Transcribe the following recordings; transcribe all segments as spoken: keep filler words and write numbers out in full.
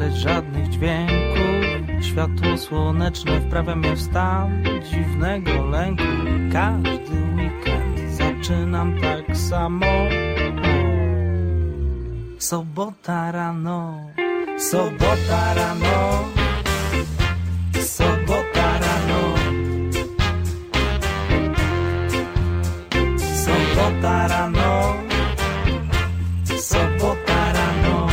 słyszeć żadnych dźwięków. Światło słoneczne wprawia mnie w stan dziwnego lęku. Każdy weekend zaczynam tak samo. Sobota rano, sobota rano, sobota rano, sobota rano, sobota rano.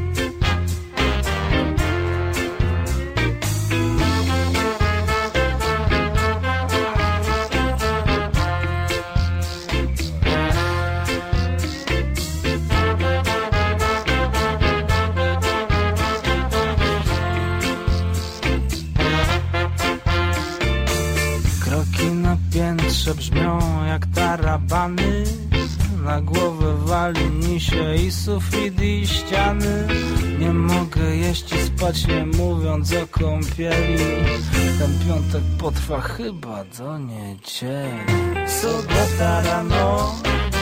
Brzmią jak tarabany, na głowę wali mi się i sufit i ściany. Nie mogę jeść i spać, nie mówiąc o kąpieli. Ten piątek potrwa chyba do niedzieli. Sobota rano,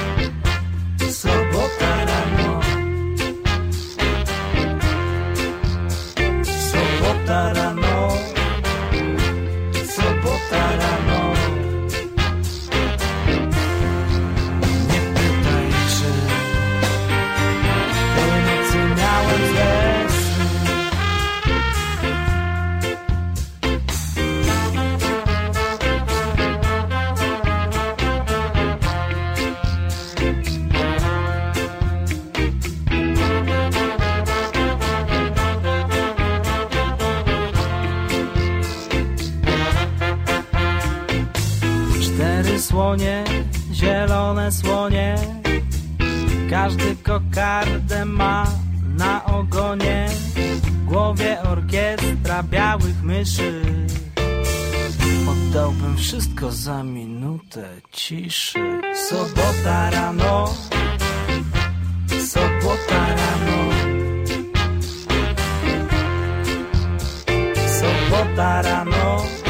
sobota rano, sobota rano, sobota rano. Słonie, zielone słonie, każdy kokardę ma na ogonie. W głowie orkiestra białych myszy. Oddałbym wszystko za minutę ciszy. Sobota rano, sobota rano, sobota rano.